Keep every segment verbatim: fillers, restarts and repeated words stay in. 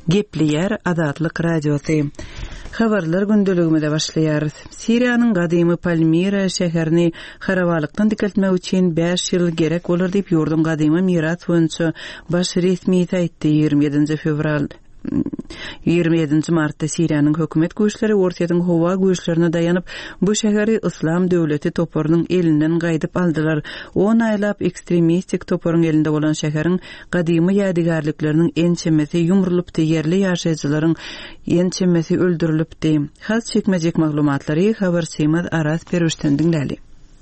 Gepli Azatlyk Radiosu. Habarlar gündeligimizde başlaýar. Siriýanyň gadymy Palmira şäherini harabalykdan dikeltmek üçin beş ýyl gerek bolar diýip ýurdun gadymy miras boýunça baş resmi taýtdy. ýygrimi ýedinji fevral ýygrimi ýedinji martda Siriýanyň hökümet güýçleri Ortaýatyň howa güýçlerine daýanyp bu şäheri Islam döwleti toporunyň elinden gaýdyp aldylar. on aýlap ekstremistik toporuň elinde bolan şäheriň gadymy ýadygarlyklarynyn ençemesi ýumrulypdy, yerli ýaşaýjylaryň ençemesi öldürilipdi. Has çekmejek maglumatlary habarçymyz Aras Perişten dinläli.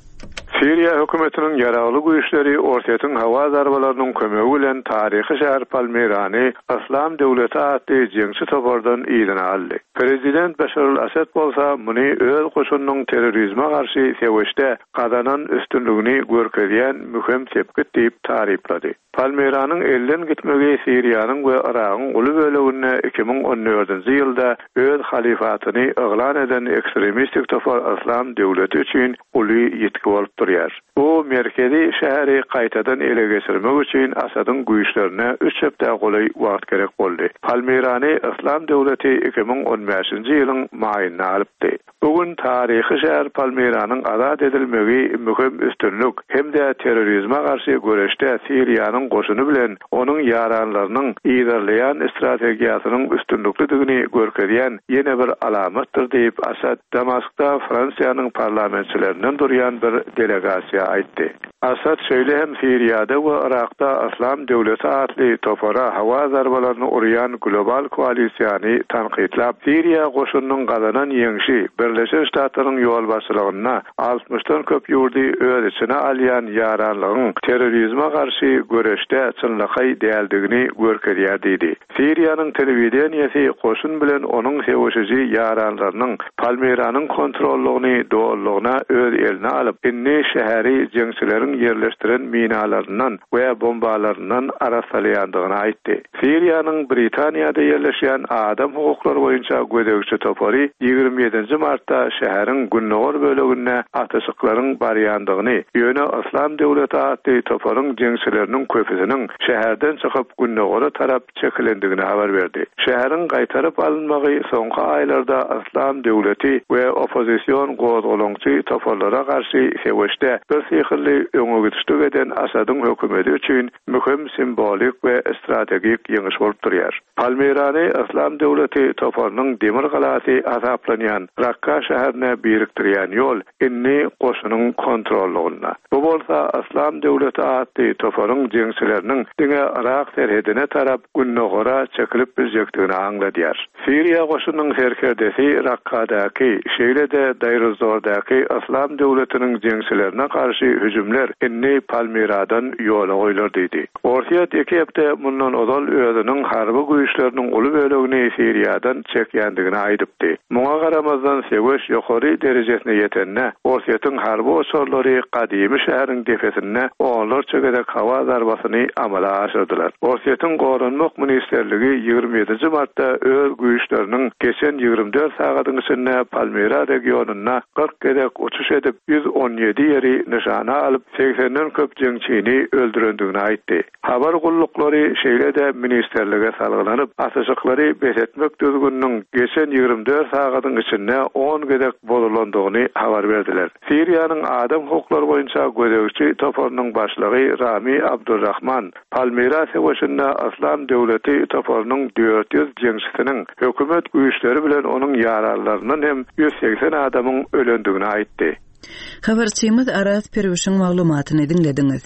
Siriya hökümetiniň ýaragly güýçleri Ortaýatyň hawa zarbalarynyň kömegi bilen taryhy şäher Palmirany Islam döwleti atly jeňçi topordan ýygyna aldy. Prezident Bashar al-Assad bolsa muny öz goşunynyň terrorizme garşy seweşde gazanan üstünligini görkezýän mühim tepki diýip taryplady. Palmiranyň elden gitmegi Siriýanyň we Iragyň uly bölegine iki ming on dördünji ýylda öz halifatyny eglan eden ekstremistik topar Islam döwleti üçin uly ýetki bolup durýar. Bu merkezi şäheri gaýtadan ele geçirmek üçin Asadyň güýçlerine üç hepde golay wagt gerek boldy. Palmirany Islam döwleti iki ming on beşinji ýylyň maýyna alypdy. Bugün taryhy şäher Palmiranyň azat edilmegi mühim üstünlük hemde terrorizme garşy göreşde Siriýanyň goşuny bilen onuň ýaranlarynyň ýerleýän strategiýasynyň üstünlükligini görkezýän ýene bir alamatdyr diýip Asad Damaskda Fransiýanyň parlamentçilerinden durýan bir delegasiýa aýtdy. Asad şeýle hem Siriýada we Irakda Islam döwleti atly topara hawa zarbalaryny urýan global koalisiýany tanqidlap, Siriýa goşunynyň gazanan ýeňşi Birleşik Ştatlaryň ýol başçylygyna altmışdan köp ýurdy öz içine alýan ýaranlygyň terrorizme garşy göreşde çynlykay däldigini görkezýär diýdi. Siriýanyň telewizionyasy goşun bilen onuň sewişiji ýaranlarynyň Palmiranyň kontrollugyny dowlugyna öz eline alyp, inni şäheri jeňçileriň yerleşdiren minalaryndan we bombalaryndan arasalýandygyny aýtdy. Siriýanyň Britaniýada yerleşýän adam hukuklary boýunça gödegçi topary ýygrimi ýedinji martda şäheriň günnäwar bölegine ataşyklaryň barýandygyny, ýöne Islam döwleti atly toparyň jeňçileriniň köpüsiniň şäherden çykyp günnäwara tarap çekilendigini habar berdi. Şäheriň gaýtaryp alynmagy soňky aýlarda Islam döwleti we opozisiýon gozgolaňçy toparlara garşy seweşde bir syhirli öňe gitişdik eden Asadyň hökümeti üçin mühim simbolik we strategik ýeňiş bolup durýar. Palmirany Islam döwleti toparynyň demir galasy azaplanýan Rakka şäherine biriktirýän ýol inni goşunyň kontrollugyna. Bu bolsa Islam döwleti atly toparyň jeňçileriniň diňe Irak serhedine tarap günnäwara çekilip bizjekdigini aňladýar. Siriýa goşunynyň serkerdesi Rakkadaky, şeýle-de Daýruzordaky Islam döwletiniň jeňçilerine karşı hüjümler inni Palmiradan ýola goýular diýdi. Ortaýat iki hepde mundan ozal özüniň harby güýçleriniň uly bölegini Siriýadan çekýändigini aýdypdy. Muňa garamazdan seweş ýokary derejesine ýetenne Ortaýatyň harby oçorlary gadymy şäheriň defesine onlarça gedek hawa zarbasyny amala aşyrdylar. Ortaýatyň gorunmak ministerligi ýygrimi ýedinji martda öz güýçleriniň geçen ýygrimi dört sagatyň içinde Palmira regionuna kırk gedek uçuş edip yüz on ýedi ýeri nişana alyp seksenden köp jeňçini öldürendigini aýtdy. Habar gulluklary şeýle-de ministerlige salgylanyp asaşyklary besetmek düzgünniň geçen ýygrimi dört sagatyň içinde on gedek bozulandygyny habar berdiler. Siriýanyň adam hukuklary boýunça gödegçi toparynyň başlygy Rami Abdurrahman Palmira seweşinde Islam döwleti toparynyň dört yüz jeňçisiniň hökümet güýçleri bilen onuň ýaralarynyň hem yüz seksen adamyň ölendigini aýtdy. Habarçymyz Aras Perişden maglumatyny dinlediňiz.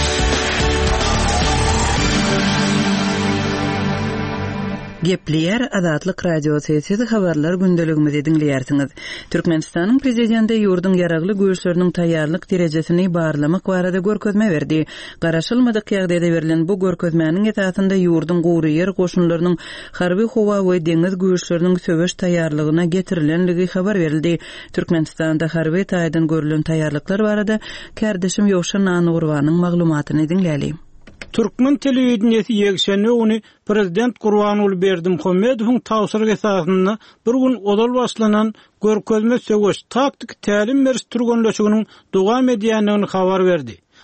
Gepler Azatlyk Radiosu sizi habarlar gündeligimizi dinleýärsiňiz. Türkmenistanyň prezidenti ýurdun ýaragly güýçleriniň taýýarlyk derejesini barlamak barada görkezme berdi. Garaşylmadyk ýagdaýda berilen bu görkezmäniň esasynda ýurdun gowry ýer goşunlarynyň harby howa we deňiz güýçleriniň söwüş taýýarlygyna getirilenligi habar berildi. Türkmenistanda harby taýdan görülen taýýarlyklar barada kärdeşim Ýowşan Nurwanyň maglumatyny dinläli. Türkmen telewizionyasy ýekşenbe güni Prezident Gurbanuly Berdimuhammedowyň tawsyrgy esasynda bir gün odal başlanan görkezme söwüş taktik tälim berişdirgenleşiginiň dowam edýändigini habar berdi.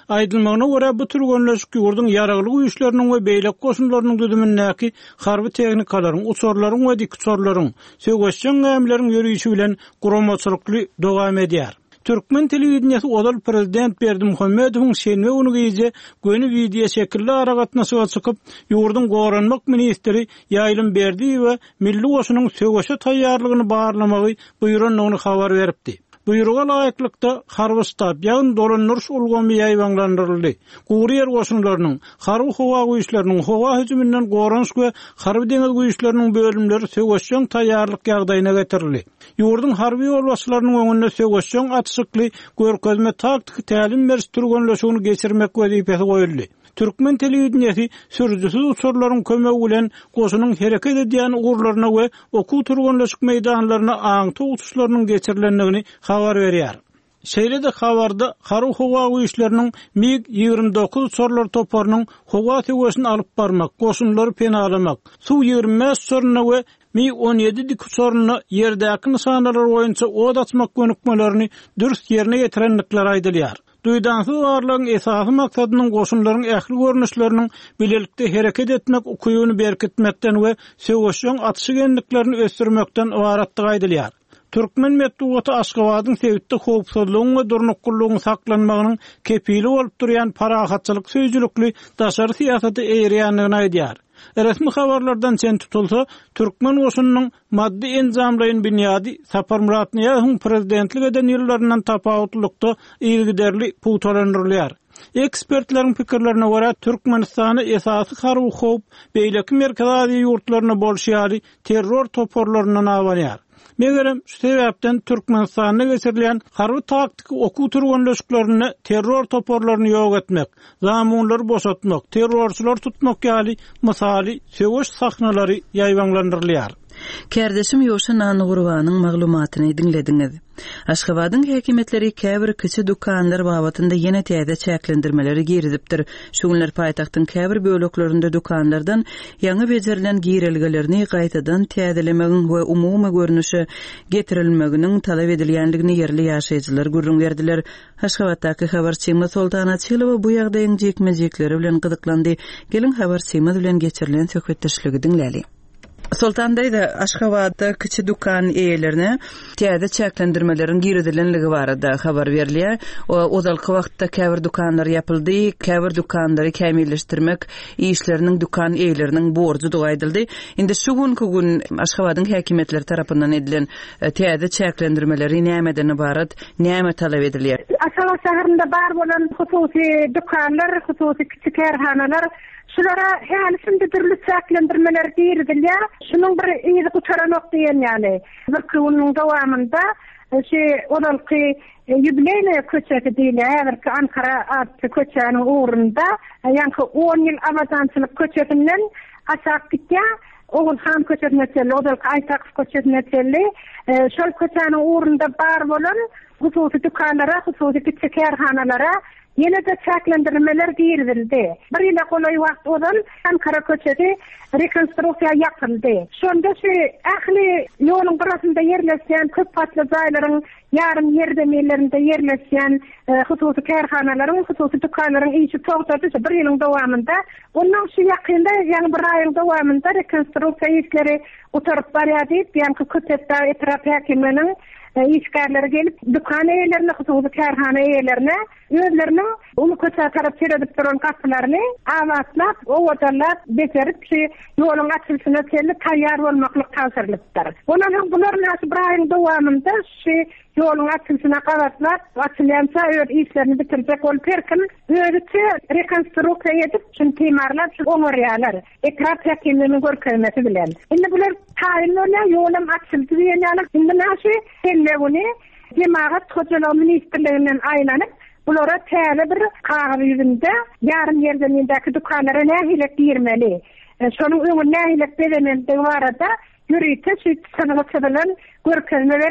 Aydylmagyna görä bu türgenleşik ýurdun ýaraglyk güýçleriniň we beýlek goşunlarynyň düdümindäki harby tehnikalaryň, uçurlaryň we dikçorlaryň, söwgeççän ämleriň ýörüýüşi bilen guramaçylykly dowam edýär. Türkmen telewizionyny odal prezident Berdimuhammedowyň şenwe uny gije göni video şekilde aragatnaşyga çykyp, ýurdun goranmak ministri Ýaýlym Berdi we milli goşunyň söwgeçe taýýarlygyny barlamagy buýranyny habar beripdi. Buyruğa laýyklykda harby stab ýagyn dolanýaryş ulgamy ýaýwanlandyryldy. Guriýer goşunlarynyň, harby howa güýçleriniň howa hüjümünden goranyş we harby deňiz güýçleriniň bölümleri söwgeççän taýýarlyk ýagdaýyna getirildi. Ýurdun harby ýolbaşçylarynyň öňünde söwgeççän atşykly görkezme taktik tälim beriş türgenleşigini geçirmek wezipesi goýuldy. Türkmen telewizionyny sürüjüsiz uçurlaryň kömegi bilen goşunyň hereket edýän ugurlaryna we okuw türgenleşik meýdanlaryna aňty uçuşlarynyň geçirilendigini habar berýär. Şeýlede habarda harby howa güýçleriniň MiG ýigirme dokuz uçurlar toparynyň howa töwesini alyp barmak, goşunlary penalamak, Su ýigirme beş uçuryna we MiG on ýedi dik uçuryna ýerdäki nysanlar boýunça od atmak gönükmelerini dürüst ýerine getirenlikler aýdylýar. Duýdansyz varlygyň esasy maksadynyň goşunlaryň ähli görnüşleriniň bilelikde hereket etmek ukuýuny berkitmekden we söwgeççän atışy genliklerini ösdürmekden ibaratdygy aýdylýar. Türkmen medeniýeti Aşgabatyň sewitde howpsuzlygyň we durnuklugyň saklanmagynyň kepili bolup durýan parahatçylyk söýjülükli daşary siýasaty eýrýänligini aýdýar. Resmi habarlardan çen tutulsa, Türkmen goşunynyň maddi enzamlaryň bünyady Sapar Muratniýazyň prezidentlik eden ýyllaryndan tapawutlykda ýygyderli puwtalandyrylýar. Ekspertleriň pikirlerine görä Türkmenistany esasy harby howp beýleki merkezi ýurtlaryna bolşýary terror toporlaryndan awanýar. Megerem şu sebäpden Türkmenistanyna geçirilen harby taktik okuw türgenleşiklerini terror toporlaryny ýok etmek, zamanlary boşatmak, terrorçylar tutmak ýaly mysaly söwgeç sahnalary ýaýwanlandyrylýar. Kärdeşim Ýoşan Anugurwanyň maglumatyny dinlediňiz. Aşgabatyň häkimetleri käbir kiçi dukanlar babatynda ýene täze çäklendirmeleri girizipdir. Şu günler paýtagtyň käbir böleklerinde dukanlardan ýaňy bejerilen girilgelerini gaýtadan täzelemegiň we umumy görnüşi getirilmeginiň talap edilýändigini ýerli ýaşaýjylar gurrun berdiler. Aşgabatdaky habarçymy Sultana Çylywa bu ýagdaýyň jekmejekleri bilen gyzyklandy. Gelin habarçymy bilen geçirilen söhbetdeşligi dinläli. Sultandaýda Aşgabatda kiçi dukan eýelerine täze çäklendirmelerin girdilenligi barada habar berilýär. O ozalky wagtda käbir dukanlar ýapyldy, käbir dukanlary kämilleşdirmek işleriniň dukan eýeleriniň borjy dogaýdyldy. Indi şu günkü gün Aşgabatyň häkimetleri tarapyndan edilen täze çäklendirmeleri nämeden ibarat, näme talap edilýär? Aşgabat şäherinde bar bolan hususy dukanlar, hususy kiçik kärhanalar şulara hälisinde türlü çäklendirmeler girdilýär. Şunun bir ýygy uçaranok diýen ýaly. Bir günnüň dowamında şu odalky ýübileyne köçeki diýilýär. Bir Ankara adly köçäniň ugrunda ýanky on ýyl awazançylyk köçekinden aşağı gitýär. Oğul Han köçetine çelli, odalky Aýtakyw köçetine çelli. Şol köçäniň ugrunda bar bolan hususy dukanlara, hususy kiçik kärhanalara yine de çäklendirmeler girdildi. Bir ýyla golay wagt odan Ankara köçeti rekonstruksiýa ýapyldy. Şonda şu ähli ýoluň gyrasynda ýerleşýän köp patly jaýlaryň ýarym ýerdemelerinde ýerleşýän hususy kärhanalaryň, hususy dukanlaryň işi togtady. Bir ýylyň dowamında onuň şu ýakynda ýani bir aýyň dowamında rekonstruksiýa işleri oturup barýady. Ýani köçetde etrap häkiminiň işgärleri gelip dukan eýlerine, hususy kärhana eýlerine özleriniň onu köçe tarap çeredip duran kapylaryny awatlap, owatlap, bejerip şu ýoluň açylşyna çelli taýýar bolmaklyk täsirlikdir. Onuň bular näçe bir aýyň dowamında şu ýoluň açylşyna gawatlap, açylýança öz işlerini bitirjek bolup erkin özüçe rekonstruksiýa edip, şunu temarlap, şu oňarýarlar. Etrap häkimleriň görkezmesi bilen. Indi bular taýinlerle ýolum açyldy diýenler. Indi näçe Lewni Cemaat Hocalar Ministerliğinden aýlanyp bulara täze bir kagazy ýüzünde ýarym ýerdemindäki dukanlara nähilek girmeli. Şonuň öňüne nähilek belemende barada ýürüýte şu sanatçylaryň görkezme berip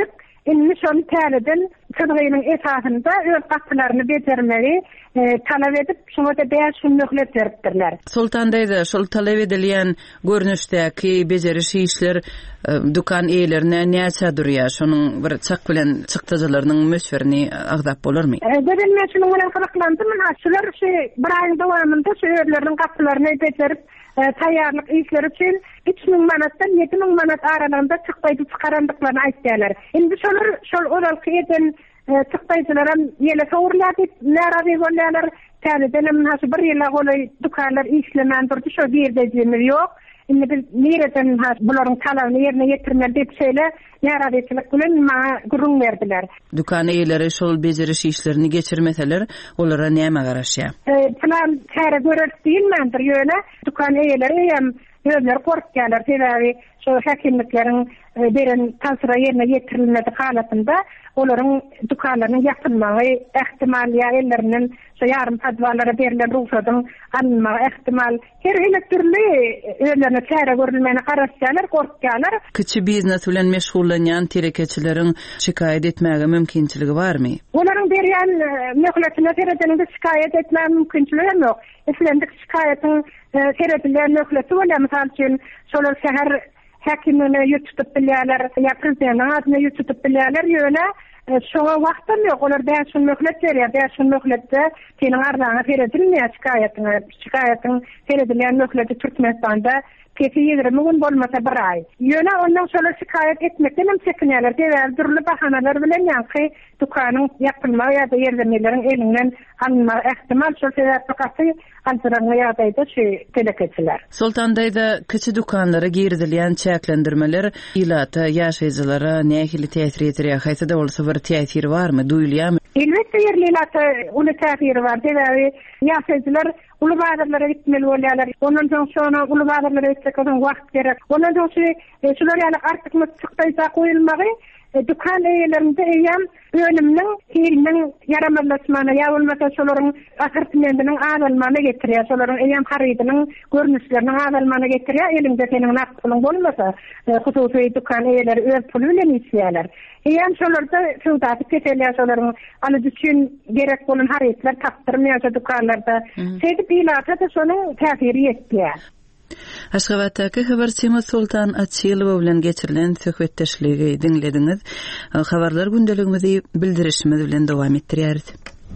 inni şonu täleden çygynyň esasynda öz gaçlaryny bejermeli talap edip şoňa da bäş möhlet beripdirler. Sultandaýda şol talap edilýän görnüşdäki bejeriş işler dukan eýlerine näçe durýar? Şonuň bir çak bilen çykdyjylarynyň möşwerini agdap bolarmy? Deden meşgul bilen farklandy. Men şular şu bir aýyň dowamında şu ýerleriň gaçlaryny bejerip taýýarlyk işleri üçin üç ming manatdan yedi ming manat aralygynda çykdaýdy çykarandyklaryny aýtdylar. Indi şolar şol oralky eden çykdaýdylaram ýele sowurlar diýip närazy bolýarlar. Täzedenem hasy bir ýyla golay dukanlar işlemän durdy, şo girdejimi ýok. Indi biz nereden bularyň talabyny ýerine ýetirmeli diýip şeýle närazyçylyk bilen maňa gurrun berdiler. Dukan eýleri şol bejeriş işlerini geçirmeseler, olara näme garaşýar? Plan täre görür diýilmändir ýöne. Dukan eýleri hem özleri korkýarlar, sebäbi şo häkimlikleriň beren tansira ýerine ýetirilmedi halatynda olaryň dukanlarynyň ýapylmagy ähtimal ýa elleriniň şo ýarym padwalara berilen ruhsatyň alınmagy ähtimal her hili türli özlerine täre görülmeni garaşýarlar, korkýarlar. Kiçi biznes bilen meşgullanýan terekeçileriň şikaýet etmäge mümkinçiligi barmy? Olaryň berýän möhletine teredeninde şikaýet etmäge mümkinçiligi ýok. Eslendik şikaýetin teredilen möhleti bolar, mysal üçin şolar şäher häkimine ýutup bilýärler, ýa prezidentin adyna ýutup bilýärler ýöne şoňa wagtym ýok. Olar bäşin möhlet berýär, bäşin möhletde seniň arzaňa teredilmeýär şikaýetine. Şikaýetin teredilen möhleti Türkmenistanda Peki ýigirmi gün bolmasa bir ay. Ýöne ondan şola şikaýet etmekden hem çekinýärler. Däwel durly bahanalar bilen ýa-ki dukanyň ýapylmagy ýa-da ýerlemleriň elinden alınmagy ähtimal şol sebäpli altyrangy ýagdaýda şu telekeçiler. Sultandaýda kiçi dukanlara girdilýän çäklendirmeler ilata ýaşaýjylara nähili täsir etýär? Haýsy da bolsa bir täsiri barmy? Duýulýarmy? Elbetde ýerlilata uly täsiri bar. Däwel ýaşaýjylar uly bazarlara gitmeli bolýarlar. Ondan soň şonu uly bazarlara gitmekden wagt gerek. Ondan soň şular ýaly artyk mutçukdaýsa goýulmagy dukan eýlerinde eýem önümniň hilniň yaramazlaşmagyna ýa bolmasa şolaryň apartmentiniň azalmagyna getirýär. Şolaryň eýem harydynyň görnüşleriniň azalmagyna getirýär. Elinde seniň naqd pulyň bolmasa, hususy dukan eýleri öz puly bilen işleýärler. Eýem şolarda sowdaty ketelýär, şolaryň alyjy üçin gerek bolan harytlar tapdyrmaýar dukanlarda. Sedip ilata da şonuň täsiri ýetýär. Aşgabatdaky habarçymy Sultan Atçylow bilen geçirilen söhbetdeşligi dinlediňiz. Habarlar gündeligimizi bildirişimiz bilen dowam etdirýäris.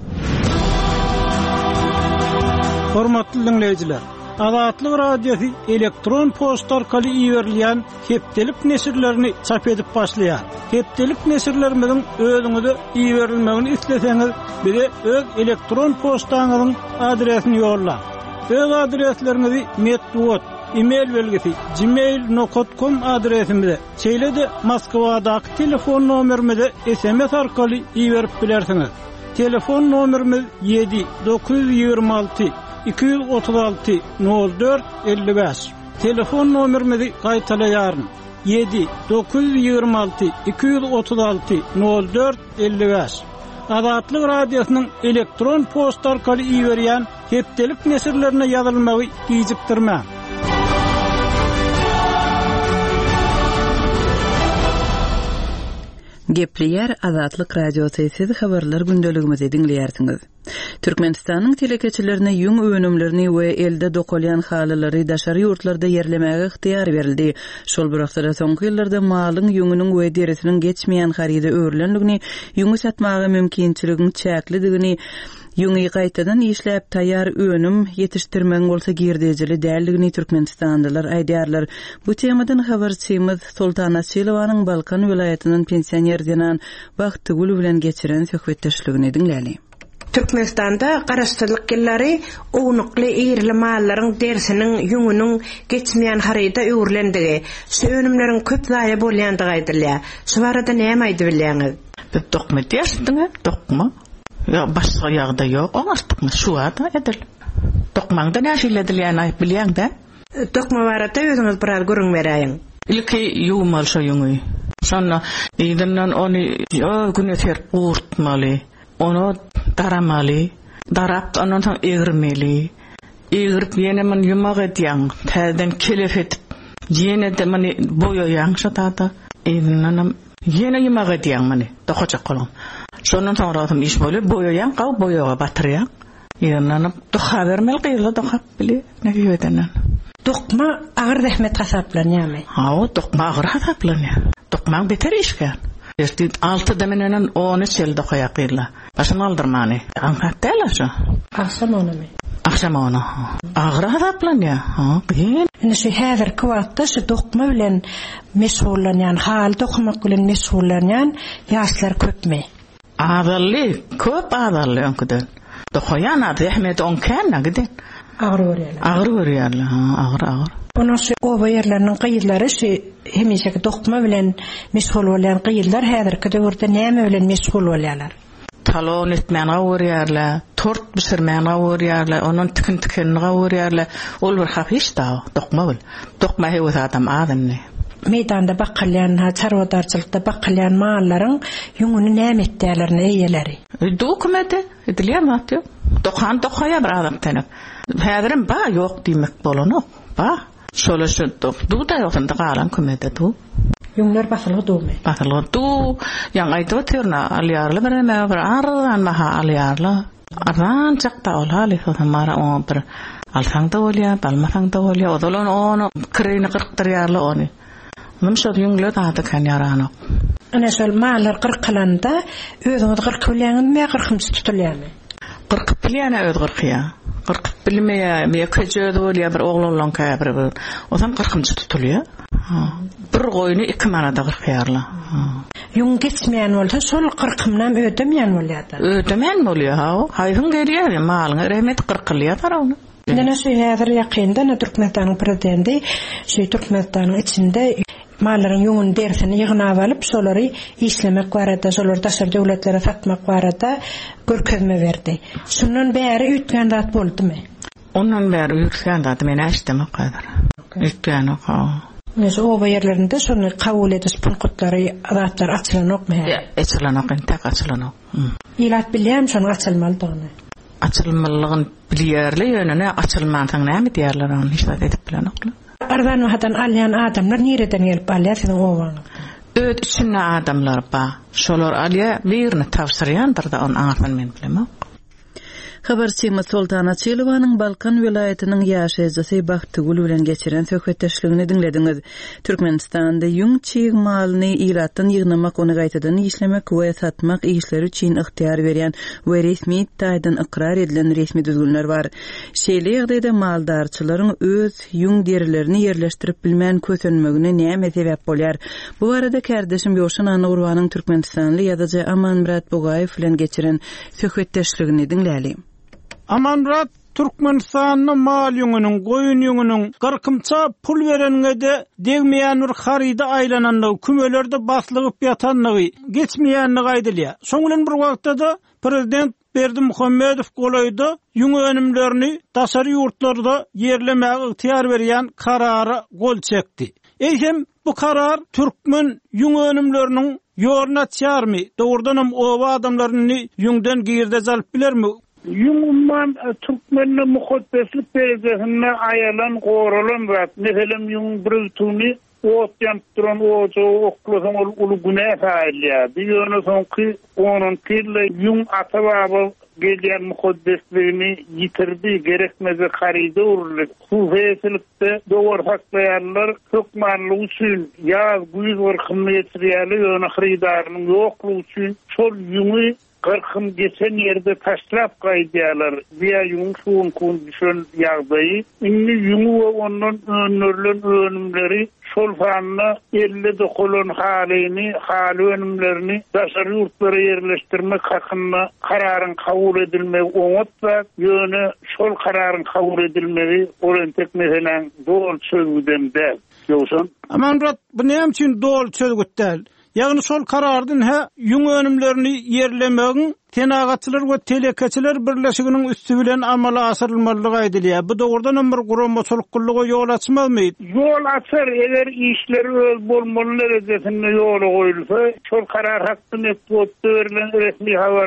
Hormatly dinleýijiler, Azatlyk radiosi elektron posta orkaly iýerilýän hepdelik nesirlerini çap edip başlaýar. Hepdelik nesirlerimizin özüňize iýerilmegini isleseňiz, bize öz elektron postaňyzyň adresini ýollar. Öz adreslerinizi metwot, e-mail belgisi gmail nokta com adresimize, çeýlede Moskwadaky telefon nomerimize S M S arkaly iýerip bilersiňiz. Telefon nomerimiz yedi dokuz yüz ýygrimi alty iki yüz otuz alty nol dört elli beş. Telefon nomerimizi gaýtalaýaryn. yedi dokuz yüz ýygrimi alty iki yüz otuz alty nol dört elli beş. Azatlyk radiosynyň elektron posta arkaly iýerýän hepdelik nesirlerine ýazylmagy gijikdirmä. Gepleýär Azatlyk radiosyny habarlar gündeligimizi dinleýärsiňiz. Türkmenistanyň telekeçilerine ýüň önümlerini we elde dokolýan halylary daşary ýurtlarda ýerlemäge ihtiýar berildi. Şol birakda soňky ýyllarda malyň ýüňüniň we deresiniň geçmeýän haryda öwrülendigini, ýüňü satmagy mümkinçiligini çäklidigini, ýüňi gaýtadan işläp taýýar önüm ýetişdirmek bolsa girdejili däldigini Türkmenistandalar aýdýarlar. Bu temadan habarçymyz Sultan Atçylowanyň Balkan vilayatynyň pensioner diýen Bagtygul bilen geçiren söhbetdeşligini dinläli. Türkmenistanda garaşdyrlyk ýyllary ownukly ýerli mallaryň dersiniň ýüňüniň geçmeýän haryda öwrülendigi, şu önümleriň köp zaýa bolýandygy aýdylýar. Şu barada näme aýdyp bilýäňiz? Bir dokma diýersiňmi? Dokma. Ya başga ýagda ýok, oňartykmy şu ada edil. Dokmaňda näşe edilýän aýyp bilýäň-de? Dokma barada özüňiz birer görüň berýäň. Ilki ýuwmal şo ýüňi. Şonda ýygynyň ony ýa güne terp urtmaly. Onu daramaly, darap ondan soň egirmeli. Egirip ýene men ýumak edýän, täzeden kelef etip ýene de meni boýaýan şatata. Ýygynyň Yine yemek ediyen mani, doqacak kolum. Sonun sonra adam iş böyle boyayan, qav boyağa batırıyan. Yananıp doqa vermel qıyla doqa bili, ne giyödenen. Doqma ağır rahmet qasaplan yami. Ha, o doqma ağır qasaplan ya. Doqma beter işken. Erti altı demenen onu sel doqaya qıyla. Başını aldırmani. Anqatela şu. Aqsam onu mi? Aqsam onu. Ağır qasaplan ya. Ha, qiyin. Ene şu hazır kıvatta şu doqma bilen mesullanyan, hal doqma bilen mesullanyan yaşlar köpme. Ağırlı, köp ağırlı onkudan. Doqayan adı Ahmet onkan nagden. Ağır görüyorlar. Ağır görüyorlar. Ha, ağır ağır. Onun şu o yerlerinin qıyıdları şu hemişe doqma bilen mesul olan qıyıdlar hazır ködürde näme bilen mesul bolýarlar. Talon etmän gawrýarlar, tort bisirmän gawrýarlar, onun tikin tikin gawrýarlar. Ol bir haq iş da, doqma bil. Doqma hewet adam adamny. Meydanda baqqalyan, ha çarwadarçylykda baqqalyan mallaryň ýüňüni näme etdirlerini eýeleri. Dokumete edilýärmi? Doqan doqaya bir adam tanap. Häzirim ba ýok diýmek bolanok. Ba şolaşy du da ýokda galan kömede du. Ýüňler basylyg dumy. Basylyg du, ýa aýdyp oturna alýarly bir näme bir ardan maha alýarly. Ardan çaqta olhaly hamara o bir alsaň da bolýar, almasaň da bolýar. Odolan onu kireni qyrqdyrýarly onu. Memşe ýüňler da kan ýaranok. Ana şol mallar qyrqylanda özüňiz qyrq bilýäňizmi, qyrqymçy tutulýarmy? Qırqıp bilýäne öz qırqya. Qırqıp bilmeýär, me köjede bolýar bir oglan bilen käbir bir. Ozam qırqymçy tutulýar. Bir goýuny iki manada qırqýarlar. Ýüň geçmeýän bolsa şol qırqymdan ödemeýän bolýardy. Ödemeýän bolýar ha. Haýhyn gelýär, malyň rehmet qırqylýar tarapyny. Näme şu häzir ýakynda Türkmenistanyň prezidenti şu Türkmenistanyň içinde mallaryň ýüňüň dersini ýygnap alyp şolary işlemek barada, şolary daşary döwletlere satmak barada görkezme berdi. Şundan bäri ütgän zat boldymy? Ondan bäri ütgän zat men äşdimi gaýdyr. Ütgän ha. Näse o ýerlerinde şonu kabul edis punktları zatlar açylanokmy? Açylanok, entek açylanok. Ýylat bilýän şonu açylmalydygyny. Açylmalygyny bilýärli ýönüne açylmansaň näme diýerler onu hiç edip bilenoklar. Ardan hatan alyan adamlar nereden gelip alýar senin owaň? Öt üçünde adamlar ba. Şolar alýa birini tawsyrýandyr da onu aňardan men bilemok. Habarçymy Sultana Çylowanyň Balkan welaýatynyň ýaşajysy Bahtygul bilen geçiren söhbetdeşligini dinlediňiz. Türkmenistanda ýüň çyg malyny ýyratdan ýygnamak, ony gaýtadan işlemek we satmak işleri üçin ihtiýar berýän we resmi taýdan ikrar edilen resmi düzgünler bar. Şeýle ýagdaýda maldarçylaryň öz ýüň derilerini ýerleşdirip bilmän kösenmegine näme sebäp bolýar? Bu arada kardeşim Ýoşan Anurwanyň Türkmenistanly ýazyjy Amanmurat Bogaýew bilen geçiren söhbetdeşligini dinläýäli. Amanmurat Türkmenistanyň mal ýüňüniň, goýun ýüňüniň qırqymça pul berengede degmeýän bir harida aýlananlygy, kümelerde baslygyp ýatanlygy, geçmeýänligi aýdylýar. Şoň bilen bir wagtda prezident Berdimuhammedow golaýda ýüň önümlerini daşary ýurtlarda ýerlemäge ihtiýar berýän karary gol çekdi. Eýsem bu karar türkmen ýüň önümleriniň ýoruna çarmy? Dogrudanam o adamlaryny ýüňden girde zalyp bilermi? Yumman Türkmenle muhabbetlik derecesinde ayalan, qoralan zat. Mesela yung brütuni ot yaptıran oğucu oklusun ulu günah failya. Bir yönü son ki onun kirle yung atababı gelen muhabbetliğini yitirdi. Gerekmezi karide uruluk. Sufesilikte doğru haklayanlar hükmanlı usul yaz güz var kımmetriyali yönü hridarının yoklu usul sol yungu qırqım geçen yerde taşlap qaydiyalar. Biya ýüň suwun kondisyon ýagdaýy. Inni ýüňü we ondan önürlen önümleri şol fanna elli dokulan halyny, haly önümlerini daşary ýurtlara ýerleşdirmek hakynda kararyň kabul edilmegi oňatsa, ýöne şol kararyň kabul edilmegi olan tekmeden dol sözgüden däl. Ýoksa Amanmurat, bu näme üçin dol sözgüt däl? Ýagny şol karardan ha ýüň önümlerini ýerlemegiň tenagatçylar we telekeçiler birleşiginiň üstü bilen amala asyrylmalydygy aýdylýar. Bu dogrudan bir guramaçylyklyga ýol açmazmy? Ýol açar, eger işler öz bolmaly derecesinde ýola goýulsa, şol karar hakkynda etdilen resmi habarda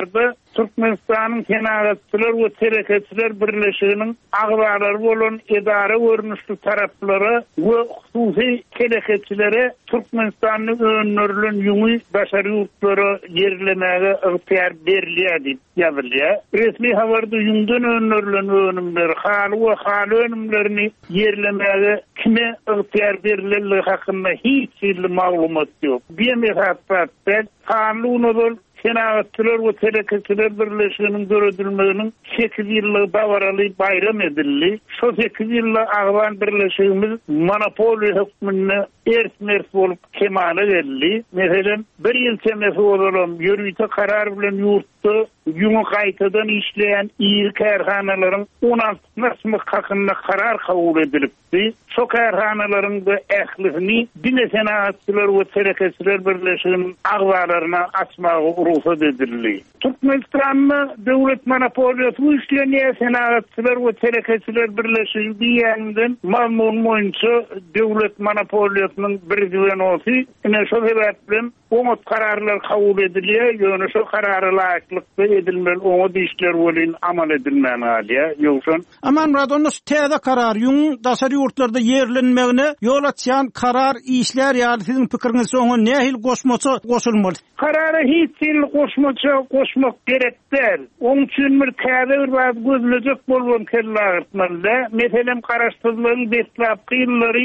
Türkmenistan'ın Senagatçılar we Tereketçiler Birleşiginiň agbarlary bolan edara görnüşli taraplara we hususy tereketçilere Türkmenistanyň önerilen ýuňy başary ýurtlary yerlemäge ygtyar berilýär diýip ýazylýar. Resmi habarda ýuňdan önerilen önümler, haly we haly önümlerini yerlemäge kime ygtyar berilýär hakynda hiç ýyly maglumat ýok. Bemehatda kanunul Senagatçılar we Tereketçiler Birleşiginiň göredilmeginiň sekiz ýyllygy bawaraly bayram edildi. Şo sekiz ýyllyk agban birleşigimiz monopoliýa hukmyny ersmers bolup kemale geldi. Meselen bir ýyl semesi bolan ýürüýte karar bilen ýurtda ýuňy gaýtadan işleýän ýyl kärhanalaryň on alty nasmyk hakynda karar kabul edilipdi. Şo kärhanalaryň da ählini dine senagatçylar we Tereketçiler Birleşiginiň agbarlaryna açmagy ruhsat edildi. Türkmenistan'da devlet monopoliýasy işleýän senagatçylar we Tereketçiler Birleşigi diýenden mamnun boýunça devlet monopoliýasynyň bir düwenosi ine şo sebäplen oňa kararlar kabul edilýär, ýöne şo karary laýyklykda edilmeli, oňa diýişler bolan amal edilmän halya. Ýoksa aman radonus täze karar ýuň dasary ýurtlarda yerlenmegine ýol açýan karar işler ýaly siziň pikiriňiz oňa nähil goşmaça goşulmaly? Karara hiç ýyl goşmaça goşmak gerekdir. Oň üçin bir täze bir wagt gözlejek bolgan kella artmanda, meselem garaşdyrlygyň betlapky ýyllary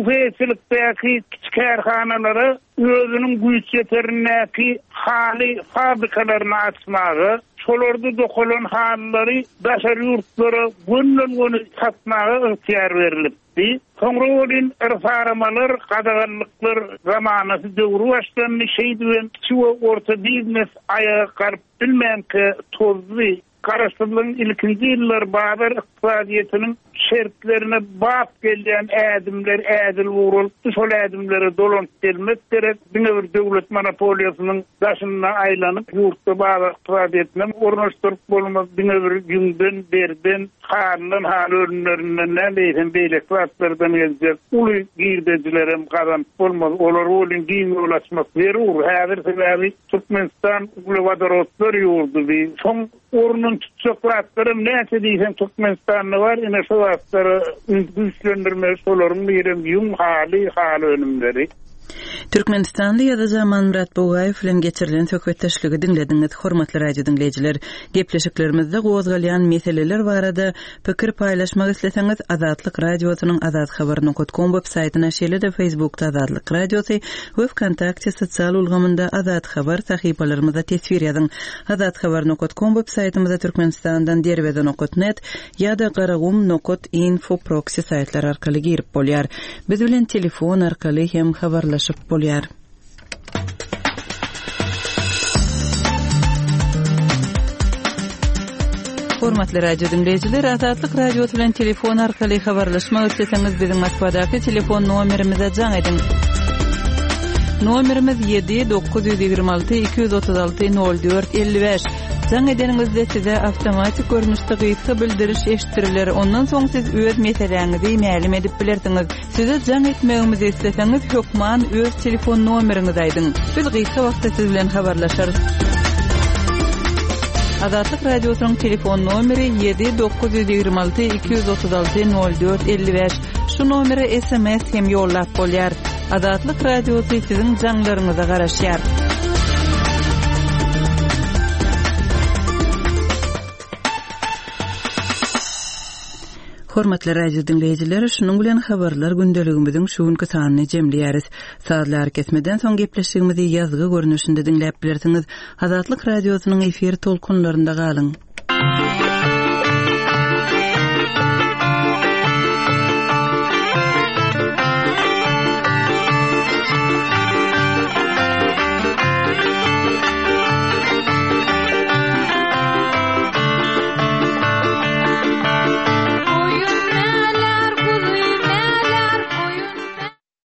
hukuky kiçik kärhanalary özünün güýç ýeterinäki haly fabrikalaryny açmagy, şolarda dokulan hallary daşary ýurtlara gönlen-gönü satmagy ygtyar berilipdi. Soňra bolyn erfaramalar, gadaganlyklar zamanasy döwrü başlandy şeýdüň çuwa orta biznes ayağa garp bilmänki tozly garaşdyrlygyň ilkinji ýyllar bazar ykdysadyetiniň şertlerine bap gelýän ädimler ädil uğrul, şol ädimlere dolant gelmek gerek. Bine bir döwlet monopoliýasynyň daşyna aýlanyp ýurtda bazar ykdysadyetini ornaşdyryp bolmaz. Bine bir günden berden harlan hal örünlerinden näleýsen beýle klaslardan geljek uly girdejlerim gazan bolmaz. Olar bolyn giň ulaşmak berur. Häzir sebäbi Türkmenistan uglewadarotlar ýurdu bi. Soň ornun tutsaklatlary näçe diýsen Türkmenistanda bar, ine şo wagtlara güýçlendirme şolaryň birim ýuň haly haly önümleri. Türkmenistan'da ýa-da Zaman Murat Bogaýew bilen geçirilen söhbetdeşligi dinlediňiz. Hormatly radio dinleýijiler, gepleşiklerimizde gozgalýan meseleler barada pikir paýlaşmak isleseňiz, Azatlyk radiosynyň azat habar nokta com web saýtyna şeýle-de Facebookda Azatlyk radiosy we WKontakte sosial ulgamynda Azat habar sahypalarymyzda tesvir ýazyň. azat habar nokta com web saýtymyzda Türkmenistandan derweden nokta net ýa-da garagum nokta info proxy saýtlary arkaly girip bolýar. Biz bilen telefon arkaly hem habarlaşyp bolýar. Hormatly radio dinleyijiler, Azatlyk radiosu bilen telefon arkaly habarlaşmak isleseňiz biziň Moskvadaky telefon nomerimize jaň edin. Nomerimiz yedi dokuz yüz ýygrima alty iki yüz otuz alty nol dört elli beş. Jaň edeningizde size awtomatik görnüşde gysga bildiriş eşitdiriler. Ondan soň siz öz meseleňizi mälim edip bilersiňiz. Size jaň etmegimizi isleseňiz, hökman öz telefon nomeriňizi aýdyň. Biz gysga wagtda siz bilen habarlaşarys. Azatlyk radiosynyň telefon nomeri yedi dokuz yüz ýygrima alty iki yüz otuz alty nol dört elli beş. Şu nomere S M S hem ýollap bolýar. Azatlyk radiosy siziň jaňlaryňyza garaşýar. Hormatly radio dinleyijiler, şunuň bilen habarlar gündeligimiziň şu günkü sanyny jemleýäris. Saatlar kesmeden soň gepleşigimizi ýazgy görnüşinde dinläp bilersiňiz. Azatlyk radiosynyň efir tolkunlarynda galyň.